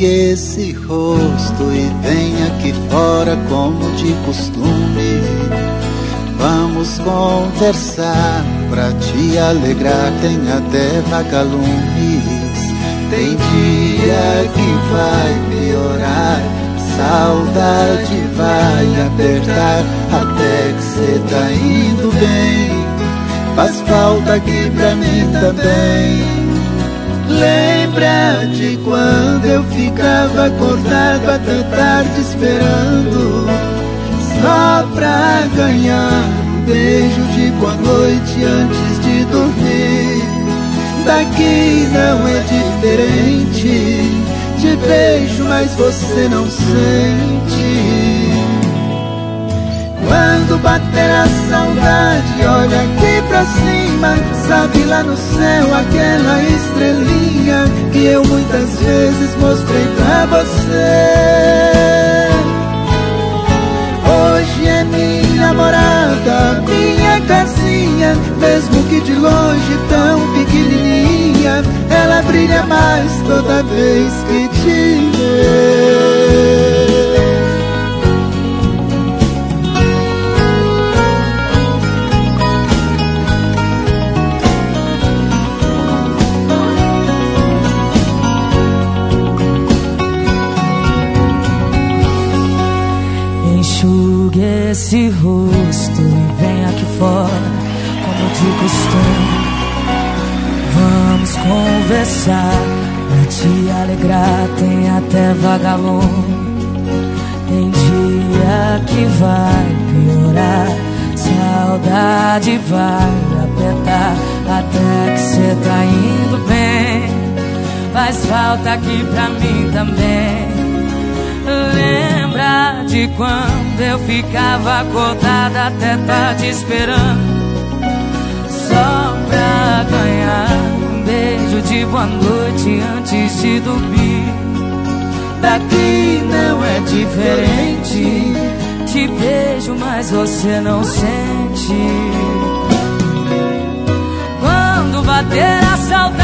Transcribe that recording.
Enxugue esse rosto e venha aqui fora como de costume. Vamos conversar pra te alegrar, tem até vagalumes. Tem dia que vai piorar, saudade vai apertar, até que cê tá indo bem. Faz falta aqui pra mim também. Lembra de quando eu ficava acordado até tarde esperando, só pra ganhar um beijo de boa noite antes de dormir. Daqui não é diferente, te beijo mas você não sente. Quando bater a saudade, olha aqui pra cima, sabe lá no céu aquela estrelinha que eu muitas vezes mostrei pra você. Hoje é minha morada, minha casinha, mesmo que de longe tão pequenininha, ela brilha mais toda vez que te vê. Enxugue esse rosto e vem aqui fora, como de costume. Vamos conversar, pra te alegrar, tem até vagalume. Tem dia que vai piorar, saudade vai apertar, até que cê tá indo bem. Faz falta aqui pra mim também. Lembra de quando eu ficava acordada até tarde esperando, só pra ganhar um beijo de boa noite antes de dormir. Daqui não é diferente, te beijo mas você não sente. Quando bater a saudade,